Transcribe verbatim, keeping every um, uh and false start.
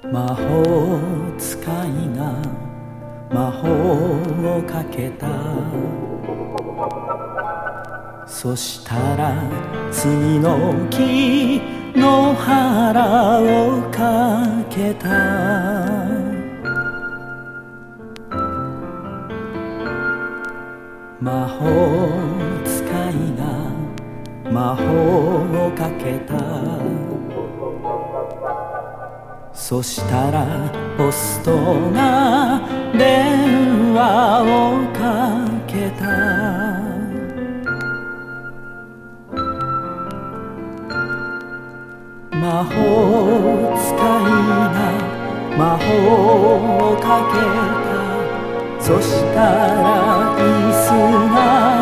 魔法使いが魔法をかけた。そしたら杉の木の腹をかけた。魔法使いが魔法をかけた。そしたらポストが電話をかけた。魔法使いが魔法をかけた。そしたら椅子が